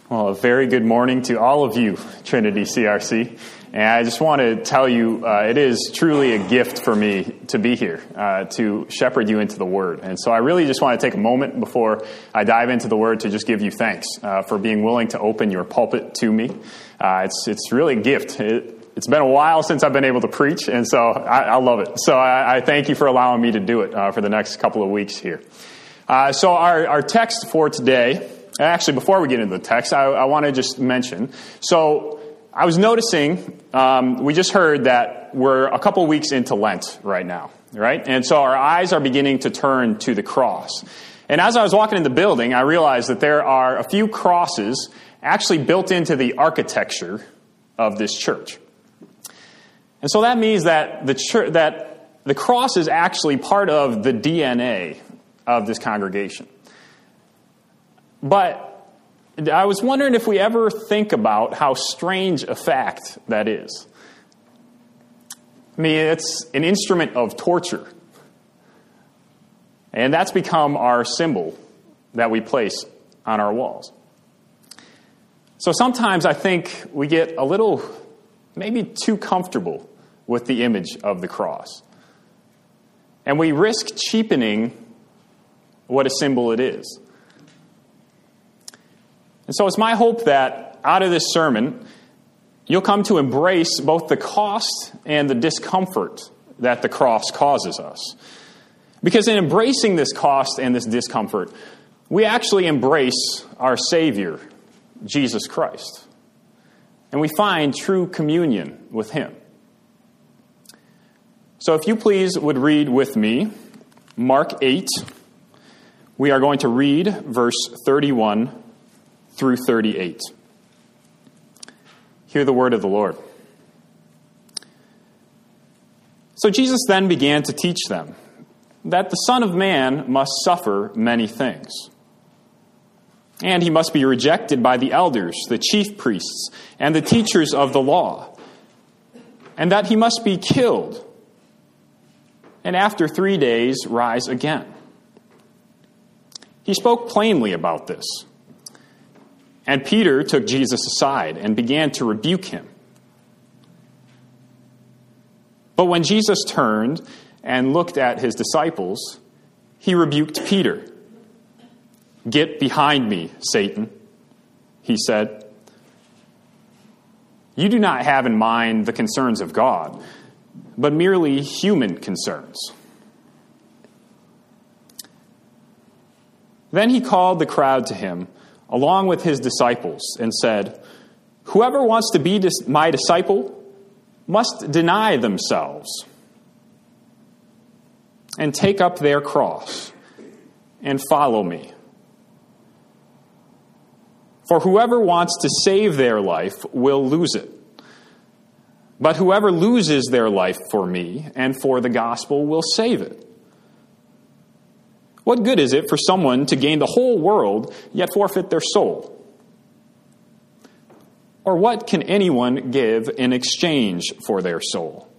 Well, a very good morning to all of you, Trinity CRC. And I just want to tell you, it is truly a gift for me to be here, to shepherd you into the Word. And so I really just want to take a moment before I dive into the Word to just give you thanks for being willing to open your pulpit to me. It's really a gift. It's been a while since I've been able to preach, and so I love it. So I thank you for allowing me to do it for the next couple of weeks here. So our text for today... Actually, before we get into the text, I want to just mention. So I was noticing, we just heard that we're a couple weeks into Lent right now, right? And so our eyes are beginning to turn to the cross. And as I was walking in the building, I realized that there are a few crosses actually built into the architecture of this church. And so that means that the cross is actually part of the DNA of this congregation. But I was wondering if we ever think about how strange a fact that is. I mean, it's an instrument of torture. And that's become our symbol that we place on our walls. So sometimes I think we get a little, maybe too comfortable with the image of the cross. And we risk cheapening what a symbol it is. And so it's my hope that out of this sermon, you'll come to embrace both the cost and the discomfort that the cross causes us. Because in embracing this cost and this discomfort, we actually embrace our Savior, Jesus Christ. And we find true communion with Him. So if you please would read with me Mark 8. We are going to read verse 31 through 38. Hear the word of the Lord. So Jesus then began to teach them that the Son of Man must suffer many things. And he must be rejected by the elders, the chief priests, and the teachers of the law. And that he must be killed, and after 3 days rise again. He spoke plainly about this. And Peter took Jesus aside and began to rebuke him. But when Jesus turned and looked at his disciples, he rebuked Peter. "Get behind me, Satan," he said. "You do not have in mind the concerns of God, but merely human concerns." Then he called the crowd to him, along with his disciples, and said, "Whoever wants to be my disciple must deny themselves and take up their cross and follow me. For whoever wants to save their life will lose it. But whoever loses their life for me and for the gospel will save it. What good is it for someone to gain the whole world, yet forfeit their soul? Or what can anyone give in exchange for their soul?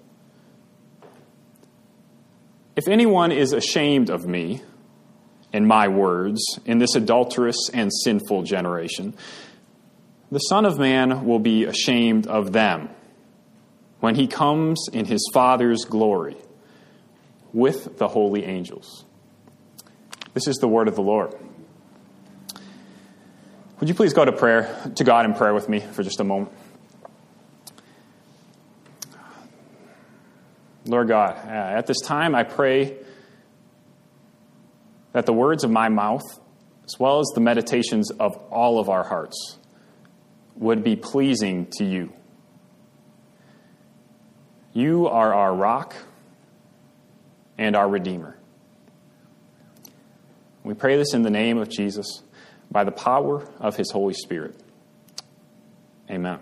If anyone is ashamed of me and my words in this adulterous and sinful generation, the Son of Man will be ashamed of them when he comes in his Father's glory with the holy angels." This is the word of the Lord. Would you please go to God in prayer with me for just a moment? Lord God, at this time I pray that the words of my mouth, as well as the meditations of all of our hearts, would be pleasing to you. You are our rock and our Redeemer. We pray this in the name of Jesus, by the power of his Holy Spirit. Amen.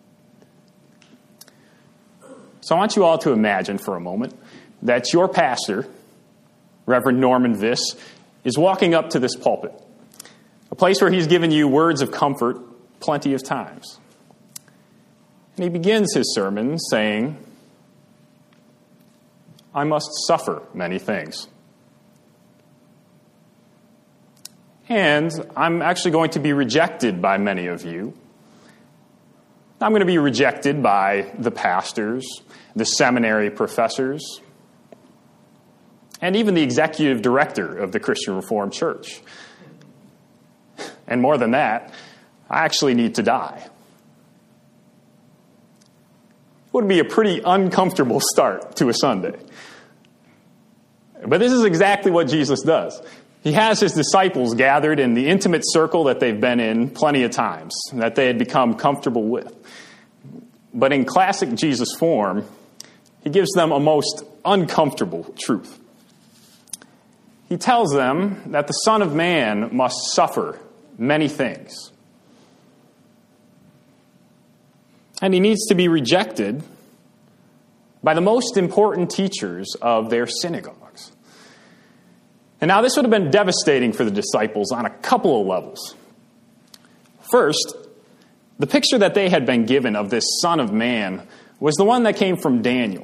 So I want you all to imagine for a moment that your pastor, Reverend Norman Viss, is walking up to this pulpit, a place where he's given you words of comfort plenty of times. And he begins his sermon saying, "I must suffer many things." And I'm actually going to be rejected by many of you. I'm going to be rejected by the pastors, the seminary professors, and even the executive director of the Christian Reformed Church. And more than that, I actually need to die. It would be a pretty uncomfortable start to a Sunday. But this is exactly what Jesus does. He has his disciples gathered in the intimate circle that they've been in plenty of times, that they had become comfortable with. But in classic Jesus form, he gives them a most uncomfortable truth. He tells them that the Son of Man must suffer many things. And he needs to be rejected by the most important teachers of their synagogues. And now this would have been devastating for the disciples on a couple of levels. First, the picture that they had been given of this Son of Man was the one that came from Daniel.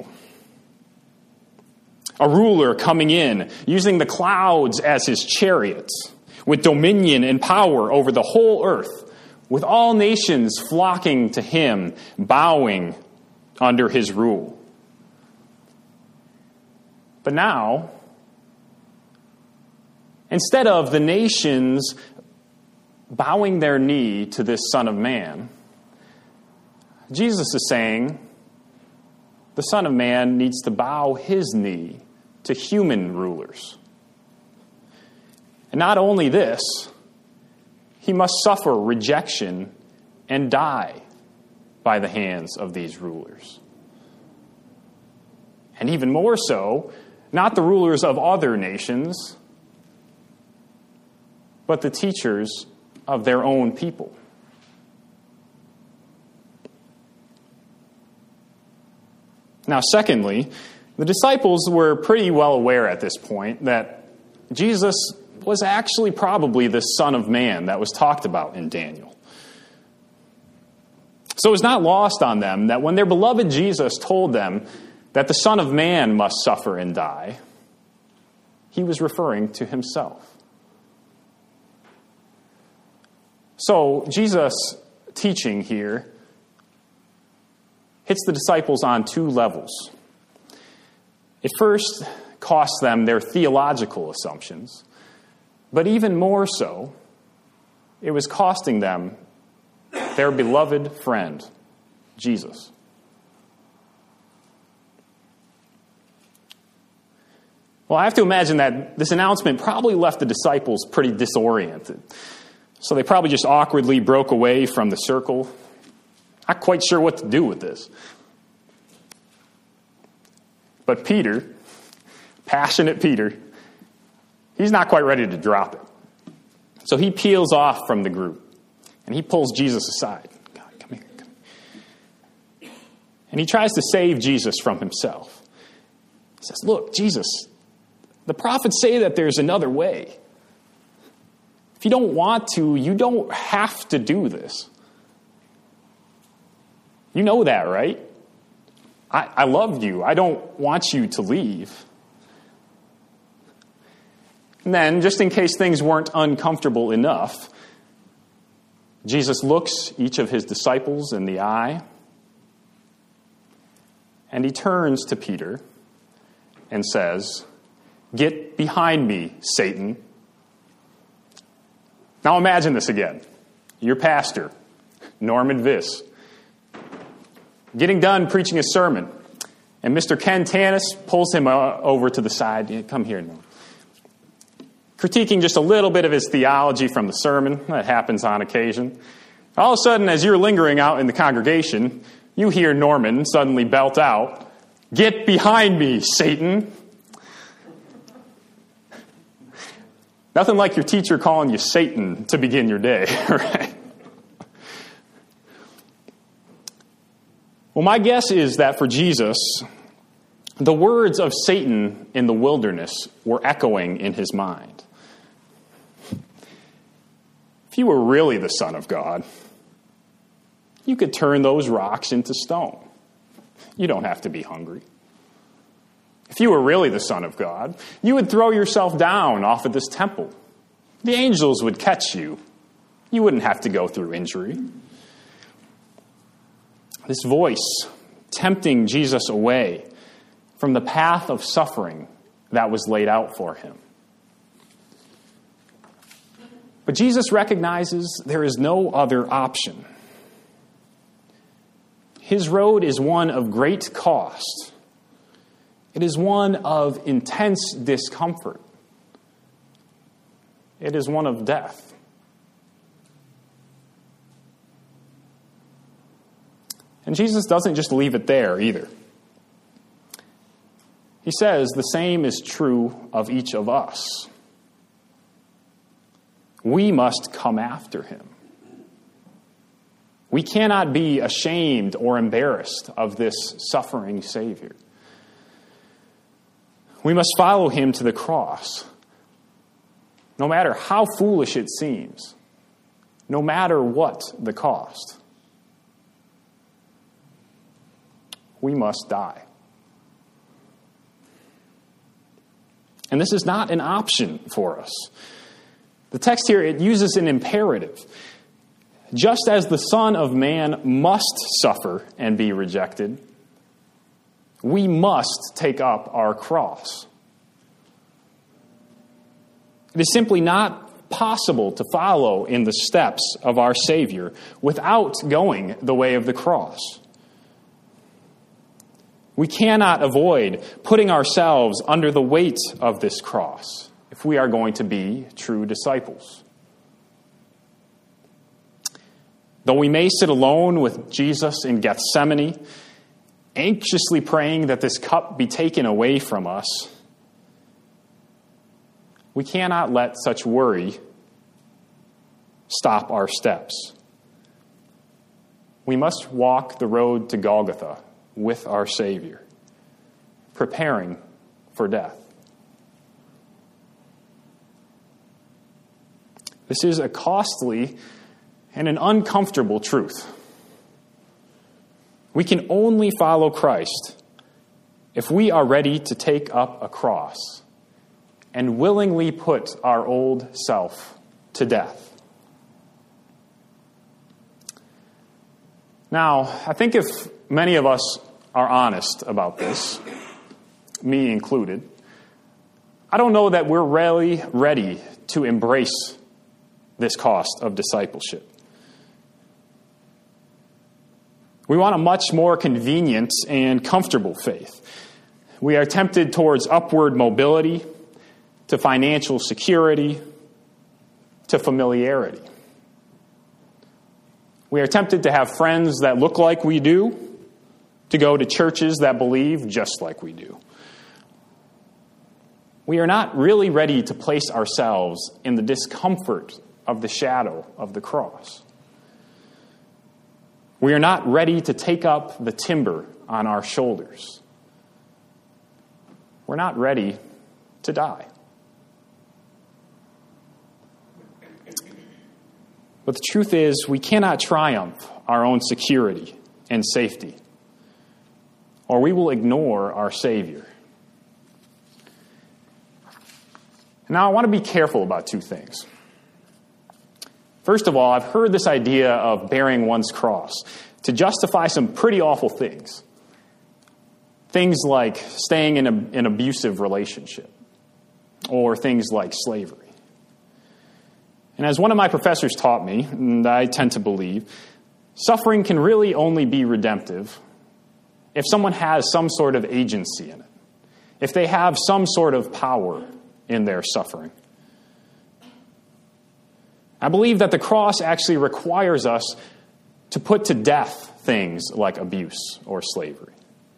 A ruler coming in, using the clouds as his chariots, with dominion and power over the whole earth, with all nations flocking to him, bowing under his rule. But now, instead of the nations bowing their knee to this Son of Man, Jesus is saying the Son of Man needs to bow his knee to human rulers. And not only this, he must suffer rejection and die by the hands of these rulers. And even more so, not the rulers of other nations, but the teachers of their own people. Now, secondly, the disciples were pretty well aware at this point that Jesus was actually probably the Son of Man that was talked about in Daniel. So it was not lost on them that when their beloved Jesus told them that the Son of Man must suffer and die, he was referring to himself. So Jesus' teaching here hits the disciples on two levels. It first costs them their theological assumptions, but even more so, it was costing them their beloved friend, Jesus. Well, I have to imagine that this announcement probably left the disciples pretty disoriented. So they probably just awkwardly broke away from the circle. Not quite sure what to do with this. But Peter, passionate Peter, he's not quite ready to drop it. So he peels off from the group, and he pulls Jesus aside. God, come here. And he tries to save Jesus from himself. He says, look, Jesus, the prophets say that there's another way. If you don't want to, you don't have to do this. You know that, right? I love you. I don't want you to leave. And then, just in case things weren't uncomfortable enough, Jesus looks each of his disciples in the eye, and he turns to Peter and says, "Get behind me, Satan." Now imagine this again. Your pastor, Norman Viss, getting done preaching a sermon, and Mr. Ken Tanis pulls him over to the side. Come here, Norman. Critiquing just a little bit of his theology from the sermon. That happens on occasion. All of a sudden, as you're lingering out in the congregation, you hear Norman suddenly belt out, "Get behind me, Satan." Nothing like your teacher calling you Satan to begin your day, right? Well, my guess is that for Jesus, the words of Satan in the wilderness were echoing in his mind. If you were really the Son of God, you could turn those rocks into stone. You don't have to be hungry. If you were really the Son of God, you would throw yourself down off of this temple. The angels would catch you. You wouldn't have to go through injury. This voice tempting Jesus away from the path of suffering that was laid out for him. But Jesus recognizes there is no other option. His road is one of great cost. It is one of intense discomfort. It is one of death. And Jesus doesn't just leave it there either. He says the same is true of each of us. We must come after him. We cannot be ashamed or embarrassed of this suffering Savior. We must follow him to the cross, no matter how foolish it seems, no matter what the cost. We must die. And this is not an option for us. The text here, it uses an imperative. Just as the Son of Man must suffer and be rejected, we must take up our cross. It is simply not possible to follow in the steps of our Savior without going the way of the cross. We cannot avoid putting ourselves under the weight of this cross if we are going to be true disciples. Though we may sit alone with Jesus in Gethsemane, anxiously praying that this cup be taken away from us, we cannot let such worry stop our steps. We must walk the road to Golgotha with our Savior, preparing for death. This is a costly and an uncomfortable truth. We can only follow Christ if we are ready to take up a cross and willingly put our old self to death. Now, I think if many of us are honest about this, me included, I don't know that we're really ready to embrace this cost of discipleship. We want a much more convenient and comfortable faith. We are tempted towards upward mobility, to financial security, to familiarity. We are tempted to have friends that look like we do, to go to churches that believe just like we do. We are not really ready to place ourselves in the discomfort of the shadow of the cross. We are not ready to take up the timber on our shoulders. We're not ready to die. But the truth is, we cannot triumph our own security and safety, or we will ignore our Savior. Now, I want to be careful about two things. First of all, I've heard this idea of bearing one's cross to justify some pretty awful things. Things like staying in an abusive relationship, or things like slavery. And as one of my professors taught me, and I tend to believe, suffering can really only be redemptive if someone has some sort of agency in it, if they have some sort of power in their suffering. I believe that the cross actually requires us to put to death things like abuse or slavery.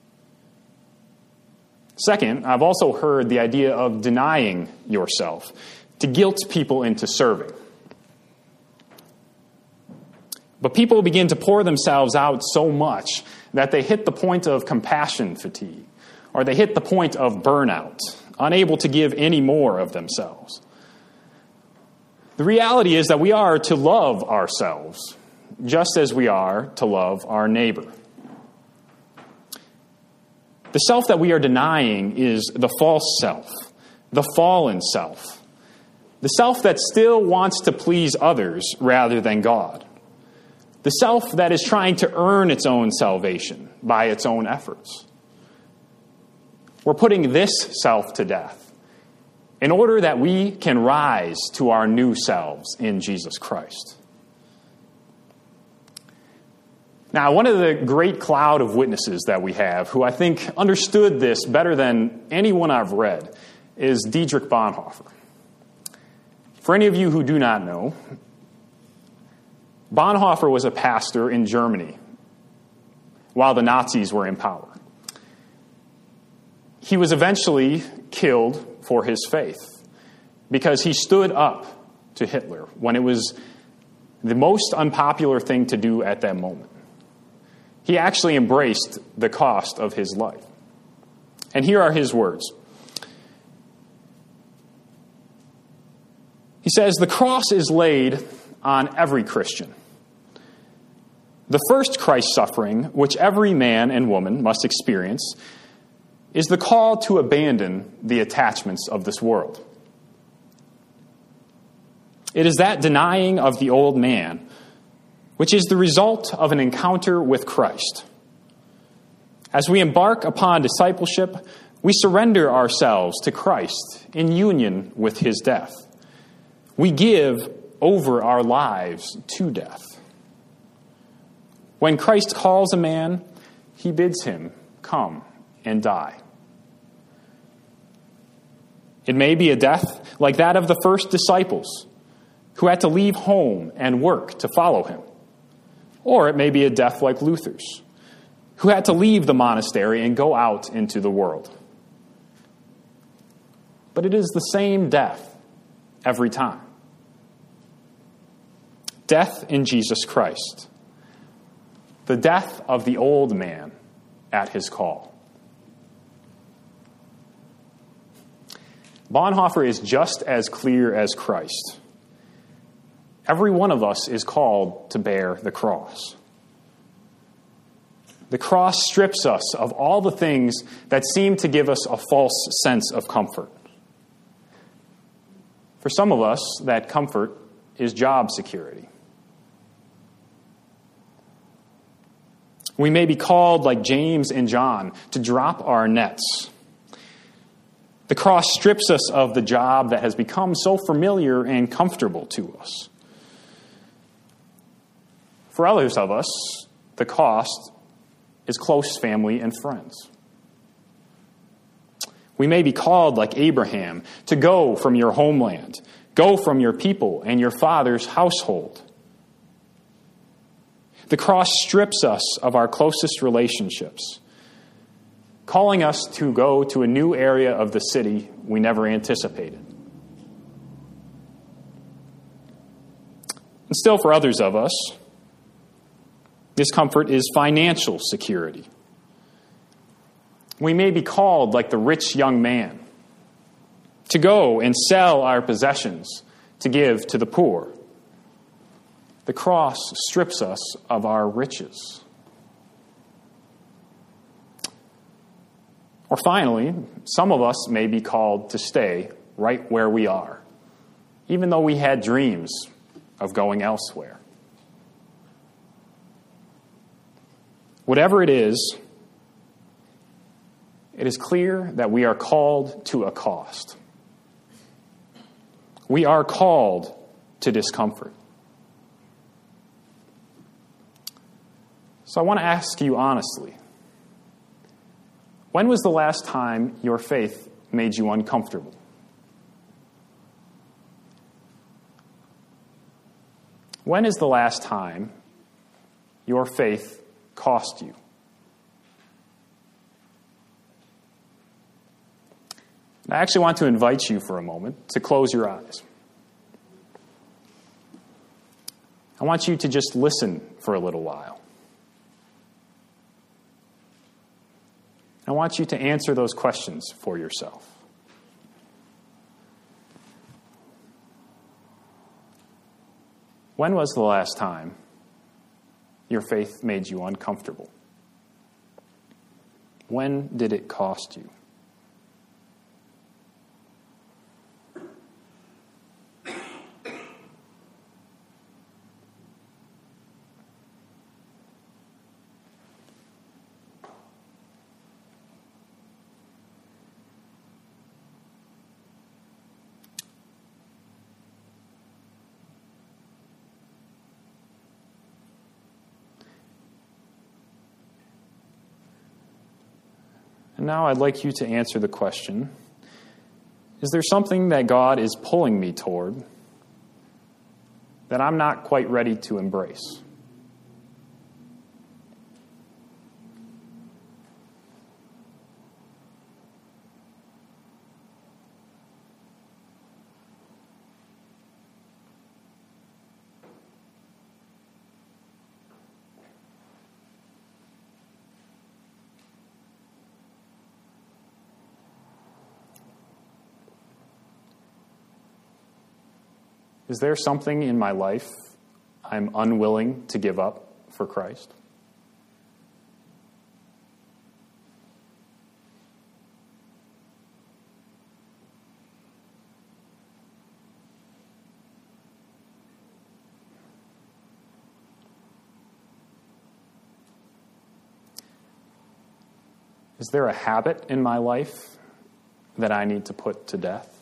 Second, I've also heard the idea of denying yourself to guilt people into serving. But people begin to pour themselves out so much that they hit the point of compassion fatigue, or they hit the point of burnout, unable to give any more of themselves. The reality is that we are to love ourselves just as we are to love our neighbor. The self that we are denying is the false self, the fallen self, The self that still wants to please others rather than God. The self that is trying to earn its own salvation by its own efforts. We're putting this self to death in order that we can rise to our new selves in Jesus Christ. Now, one of the great cloud of witnesses that we have, who I think understood this better than anyone I've read, is Dietrich Bonhoeffer. For any of you who do not know, Bonhoeffer was a pastor in Germany while the Nazis were in power. He was eventually killed for his faith because he stood up to Hitler when it was the most unpopular thing to do at that moment. He actually embraced the cost of his life. And here are his words. He says, "The cross is laid on every Christian. The first Christ suffering, which every man and woman must experience, is the call to abandon the attachments of this world. It is that denying of the old man, which is the result of an encounter with Christ. As we embark upon discipleship, we surrender ourselves to Christ in union with his death. We give over our lives to death. When Christ calls a man, he bids him come and die. It may be a death like that of the first disciples who had to leave home and work to follow him. Or it may be a death like Luther's, who had to leave the monastery and go out into the world. But it is the same death every time. Death in Jesus Christ. The death of the old man at his call. Bonhoeffer is just as clear as Christ. Every one of us is called to bear the cross. The cross strips us of all the things that seem to give us a false sense of comfort. For some of us, that comfort is job security. We may be called, like James and John, to drop our nets. The cross strips us of the job that has become so familiar and comfortable to us. For others of us, the cost is close family and friends. We may be called, like Abraham, to go from your homeland, go from your people and your father's household. The cross strips us of our closest relationships, calling us to go to a new area of the city we never anticipated. And still, for others of us, this comfort is financial security. We may be called, like the rich young man, to go and sell our possessions to give to the poor. The cross strips us of our riches. Or finally, some of us may be called to stay right where we are, even though we had dreams of going elsewhere. Whatever it is clear that we are called to a cost. We are called to discomfort. So I want to ask you honestly, when was the last time your faith made you uncomfortable? When is the last time your faith cost you? I actually want to invite you for a moment to close your eyes. I want you to just listen for a little while. I want you to answer those questions for yourself. When was the last time your faith made you uncomfortable? When did it cost you? And now I'd like you to answer the question, is there something that God is pulling me toward that I'm not quite ready to embrace? Is there something in my life I'm unwilling to give up for Christ? Is there a habit in my life that I need to put to death?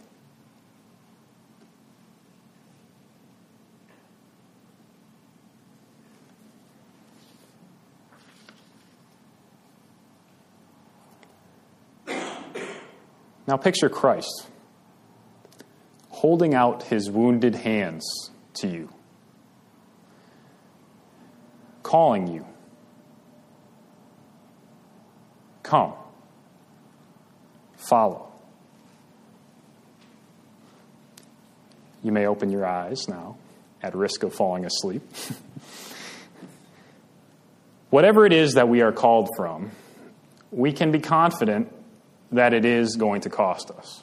Now picture Christ holding out his wounded hands to you, calling you, come, follow. You may open your eyes now, at risk of falling asleep. Whatever it is that we are called from, we can be confident that it is going to cost us.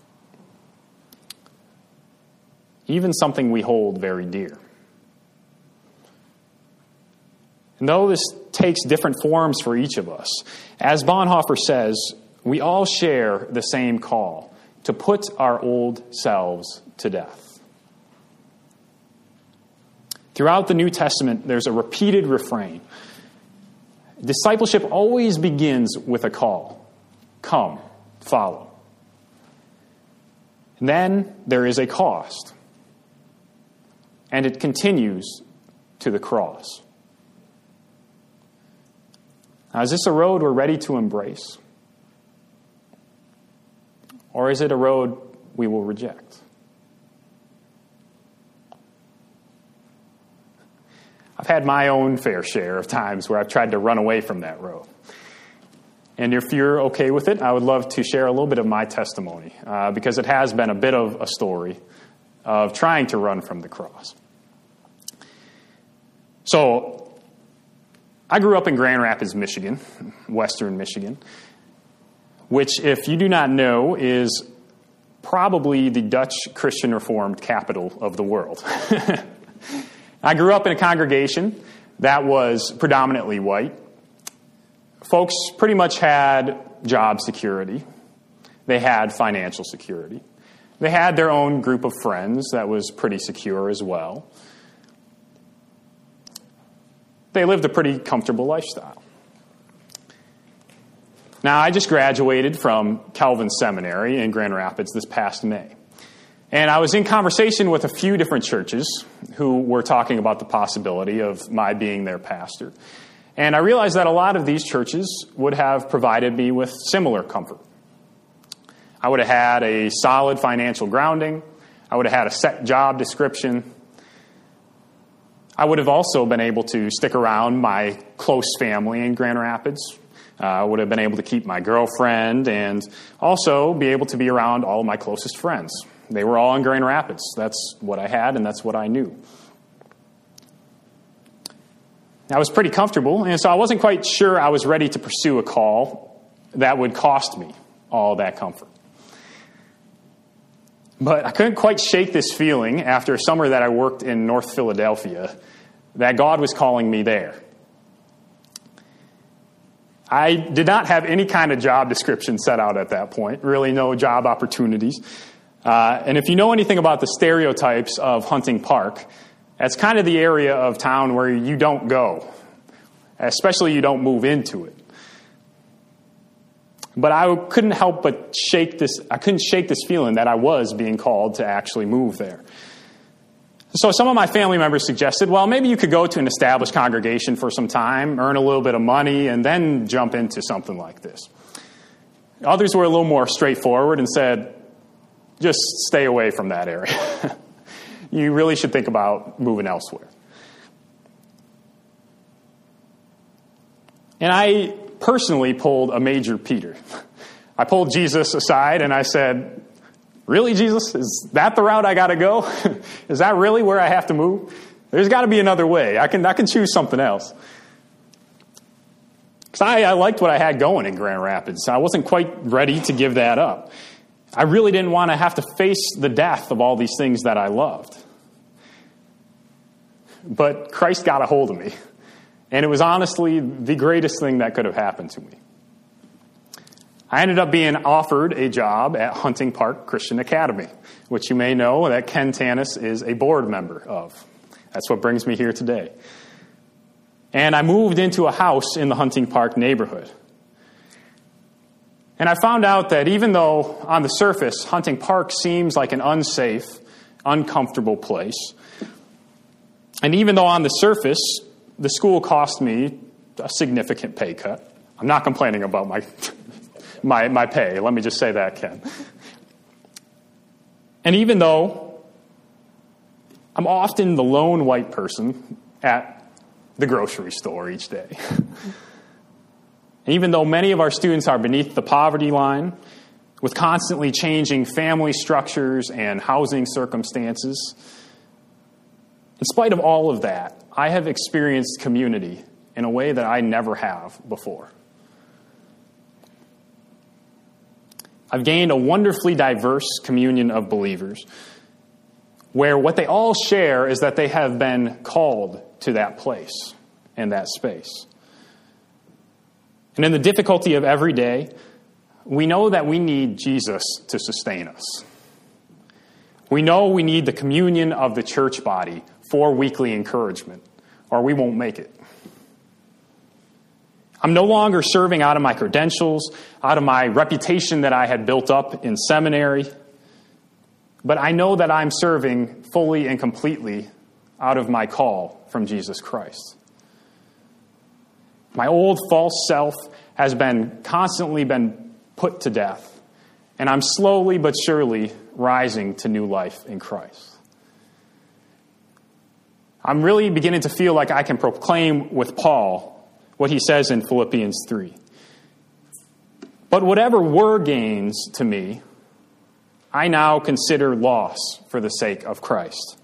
Even something we hold very dear. And though this takes different forms for each of us, as Bonhoeffer says, we all share the same call to put our old selves to death. Throughout the New Testament, there's a repeated refrain. Discipleship always begins with a call. Come. Follow. And then there is a cost. And it continues to the cross. Now, is this a road we're ready to embrace? Or is it a road we will reject? I've had my own fair share of times where I've tried to run away from that road. And if you're okay with it, I would love to share a little bit of my testimony, because it has been a bit of a story of trying to run from the cross. So, I grew up in Grand Rapids, Michigan, western Michigan, which, if you do not know, is probably the Dutch Christian Reformed capital of the world. I grew up in a congregation that was predominantly white. Folks pretty much had job security. They had financial security. They had their own group of friends that was pretty secure as well. They lived a pretty comfortable lifestyle. Now, I just graduated from Calvin Seminary in Grand Rapids this past May. And I was in conversation with a few different churches who were talking about the possibility of my being their pastor. And I realized that a lot of these churches would have provided me with similar comfort. I would have had a solid financial grounding. I would have had a set job description. I would have also been able to stick around my close family in Grand Rapids. I would have been able to keep my girlfriend and also be able to be around all of my closest friends. They were all in Grand Rapids. That's what I had, and that's what I knew. I was pretty comfortable, and so I wasn't quite sure I was ready to pursue a call that would cost me all that comfort. But I couldn't quite shake this feeling after a summer that I worked in North Philadelphia that God was calling me there. I did not have any kind of job description set out at that point, really no job opportunities. And if you know anything about the stereotypes of Hunting Park, that's kind of the area of town where you don't go, especially you don't move into it. But I couldn't help but shake this feeling that I was being called to actually move there. So some of my family members suggested, well, maybe you could go to an established congregation for some time, earn a little bit of money, and then jump into something like this. Others were a little more straightforward and said, just stay away from that area. You really should think about moving elsewhere. And I personally pulled a major Peter. I pulled Jesus aside and I said, really, Jesus? Is that the route I got to go? Is that really where I have to move? There's got to be another way. I can choose something else. Because I liked what I had going in Grand Rapids. I wasn't quite ready to give that up. I really didn't want to have to face the death of all these things that I loved. But Christ got a hold of me. And it was honestly the greatest thing that could have happened to me. I ended up being offered a job at Hunting Park Christian Academy, which you may know that Ken Tanis is a board member of. That's what brings me here today. And I moved into a house in the Hunting Park neighborhood. And I found out that even though on the surface Hunting Park seems like an unsafe, uncomfortable place, and even though on the surface the school cost me a significant pay cut, I'm not complaining about my pay. Let me just say that, Ken. And even though I'm often the lone white person at the grocery store each day, and even though many of our students are beneath the poverty line, with constantly changing family structures and housing circumstances, in spite of all of that, I have experienced community in a way that I never have before. I've gained a wonderfully diverse communion of believers where what they all share is that they have been called to that place and that space. And in the difficulty of every day, we know that we need Jesus to sustain us. We know we need the communion of the church body for weekly encouragement, or we won't make it. I'm no longer serving out of my credentials, out of my reputation that I had built up in seminary, but I know that I'm serving fully and completely out of my call from Jesus Christ. My old false self has constantly been put to death, and I'm slowly but surely rising to new life in Christ. I'm really beginning to feel like I can proclaim with Paul what he says in Philippians 3. But whatever were gains to me, I now consider loss for the sake of Christ.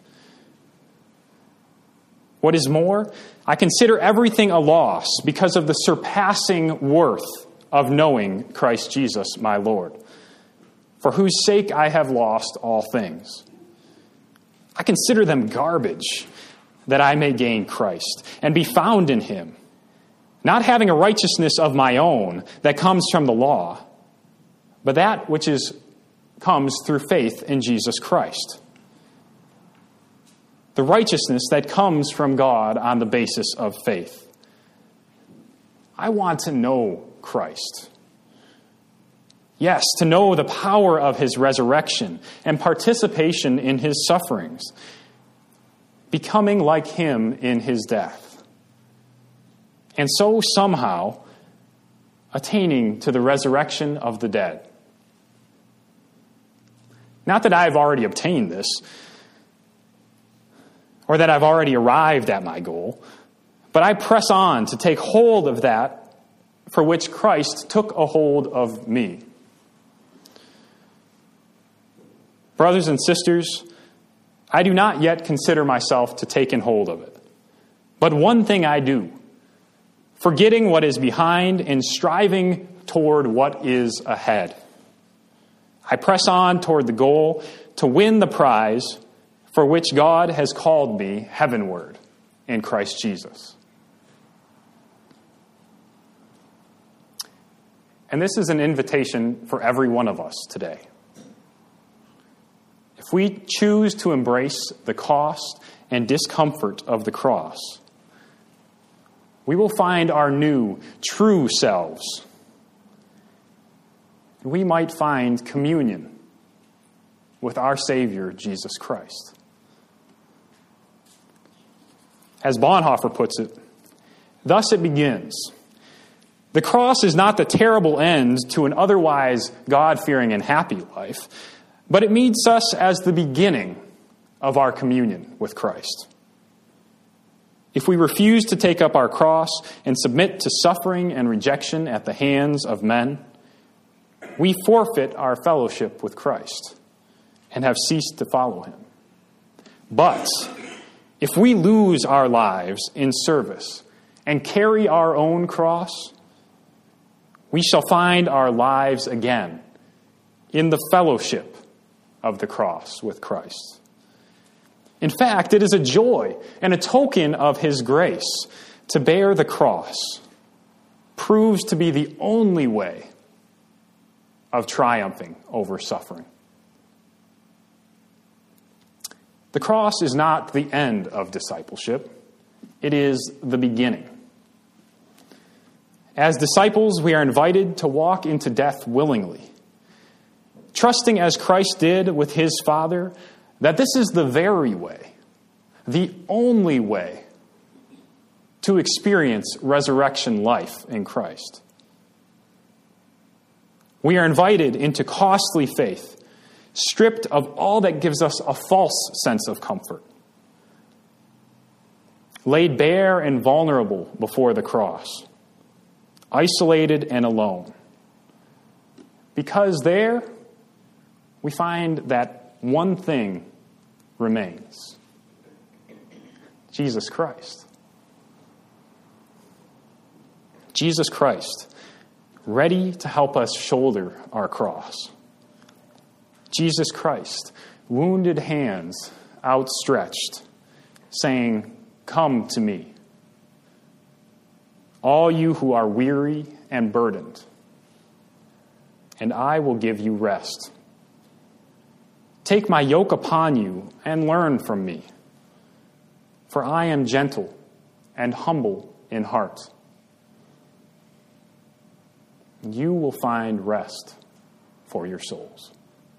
What is more, I consider everything a loss because of the surpassing worth of knowing Christ Jesus, my Lord, for whose sake I have lost all things. I consider them garbage, that I may gain Christ and be found in him, not having a righteousness of my own that comes from the law, but that which comes through faith in Jesus Christ. The righteousness that comes from God on the basis of faith. I want to know Christ. Yes, to know the power of his resurrection and participation in his sufferings, becoming like him in his death. And so somehow attaining to the resurrection of the dead. Not that I've already obtained this, or that I've already arrived at my goal, but I press on to take hold of that for which Christ took a hold of me. Brothers and sisters, I do not yet consider myself to take in hold of it. But one thing I do, forgetting what is behind and striving toward what is ahead. I press on toward the goal to win the prize for which God has called me heavenward in Christ Jesus. And this is an invitation for every one of us today. If we choose to embrace the cost and discomfort of the cross, we will find our new, true selves. We might find communion with our Savior, Jesus Christ. As Bonhoeffer puts it, thus it begins. The cross is not the terrible end to an otherwise God-fearing and happy life, but it meets us as the beginning of our communion with Christ. If we refuse to take up our cross and submit to suffering and rejection at the hands of men, we forfeit our fellowship with Christ and have ceased to follow him. But if we lose our lives in service and carry our own cross, we shall find our lives again in the fellowship of the cross with Christ. In fact, it is a joy and a token of his grace to bear the cross, proves to be the only way of triumphing over suffering. The cross is not the end of discipleship. It is the beginning. As disciples, we are invited to walk into death willingly, trusting as Christ did with his Father that this is the very way, the only way to experience resurrection life in Christ. We are invited into costly faith, stripped of all that gives us a false sense of comfort, laid bare and vulnerable before the cross, isolated and alone. Because there, we find that one thing remains: Jesus Christ. Jesus Christ, ready to help us shoulder our cross. Jesus Christ, wounded hands outstretched, saying, "Come to me, all you who are weary and burdened, and I will give you rest. Take my yoke upon you and learn from me, for I am gentle and humble in heart. You will find rest for your souls.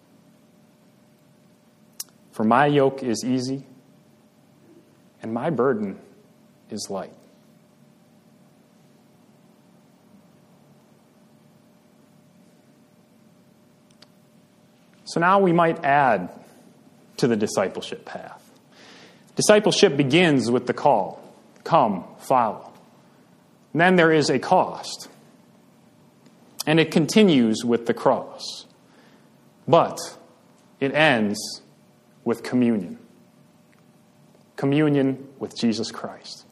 For my yoke is easy and my burden is light." So now we might add to the discipleship path. Discipleship begins with the call, "Come, follow." And then there is a cost. And it continues with the cross. But it ends with communion. Communion with Jesus Christ.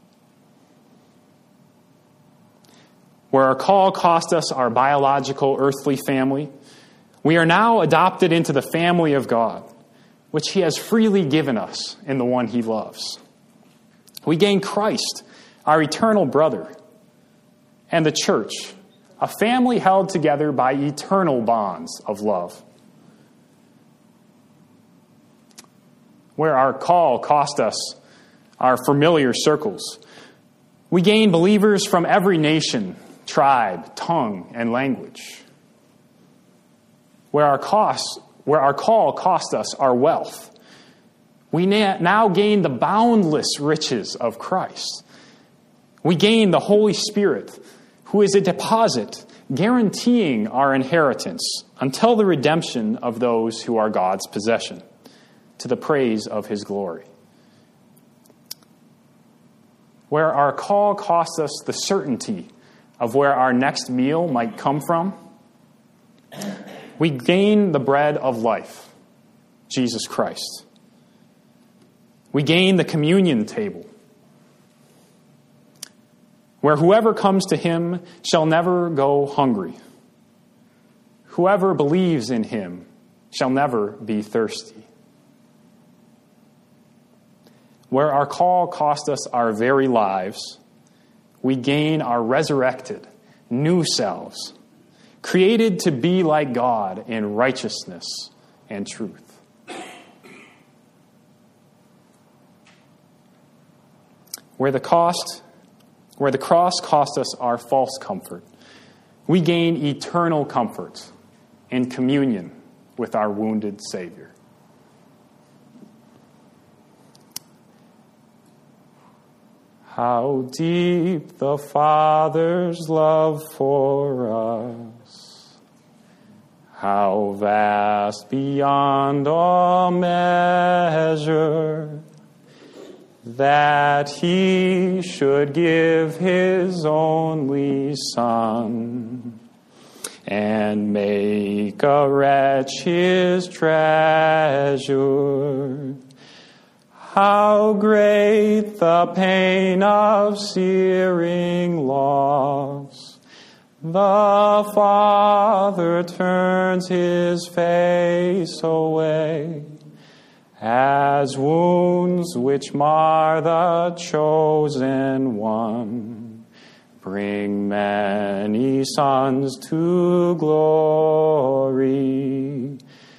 Where our call cost us our biological earthly family, we are now adopted into the family of God, which he has freely given us in the one he loves. We gain Christ, our eternal brother, and the church, a family held together by eternal bonds of love. Where our call cost us our familiar circles, we gain believers from every nation, tribe, tongue, and language. Where our call cost us our wealth, we now gain the boundless riches of Christ. We gain the Holy Spirit, who is a deposit guaranteeing our inheritance until the redemption of those who are God's possession, to the praise of his glory. Where our call costs us the certainty of where our next meal might come from, we gain the bread of life, Jesus Christ. We gain the communion table, where whoever comes to him shall never go hungry. Whoever believes in him shall never be thirsty. Where our call cost us our very lives, we gain our resurrected, new selves, created to be like God in righteousness and truth. Where the cross cost us our false comfort, we gain eternal comfort in communion with our wounded Savior. How deep the Father's love for us, how vast beyond all measure, that he should give his only Son, and make a wretch his treasure. How great the pain of searing loss! The Father turns his face away, as wounds which mar the chosen one bring many sons to glory.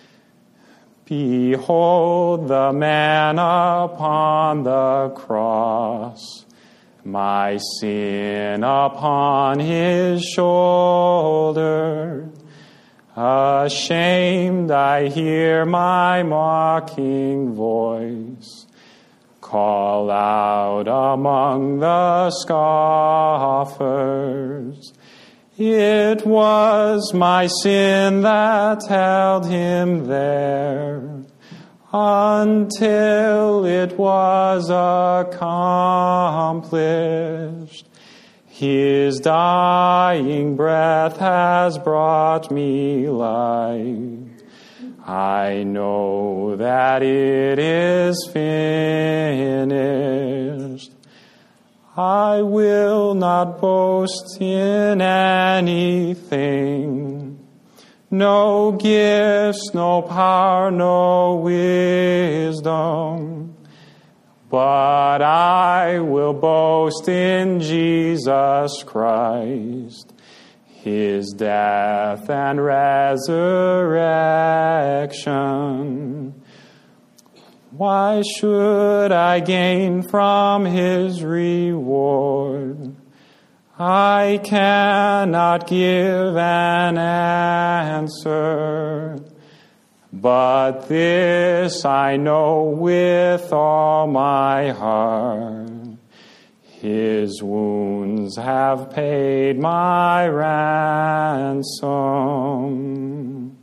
Behold the man upon the cross, my sin upon his shoulder. Ashamed, I hear my mocking voice call out among the scoffers. It was my sin that held him there until it was accomplished. His dying breath has brought me life. I know that it is finished. I will not boast in anything, no gifts, no power, no wisdom, but I will boast in Jesus Christ, his death and resurrection. Why should I gain from his reward? I cannot give an answer, but this I know with all my heart. His wounds have paid my ransom.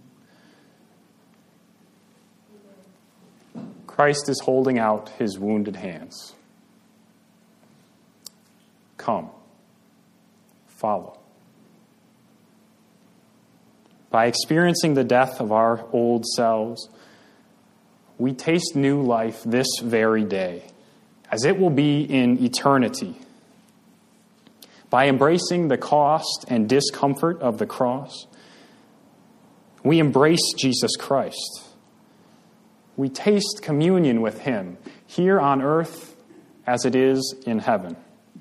Christ is holding out his wounded hands. Come, follow. By experiencing the death of our old selves, we taste new life this very day, as it will be in eternity. By embracing the cost and discomfort of the cross, we embrace Jesus Christ. We taste communion with him here on earth as it is in heaven.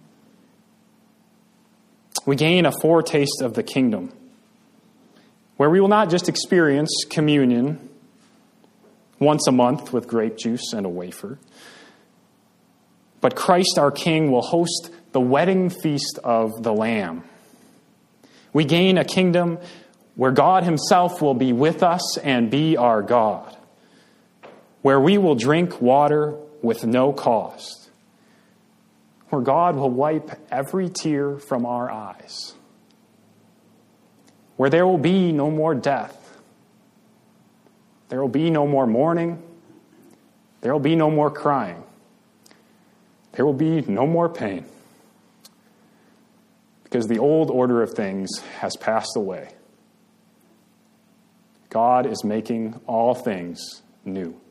We gain a foretaste of the kingdom, where we will not just experience communion once a month with grape juice and a wafer, but Christ our King will host the wedding feast of the Lamb. We gain a kingdom where God himself will be with us and be our God, where we will drink water with no cost, where God will wipe every tear from our eyes, where there will be no more death, there will be no more mourning, there will be no more crying, there will be no more pain, because the old order of things has passed away. God is making all things new.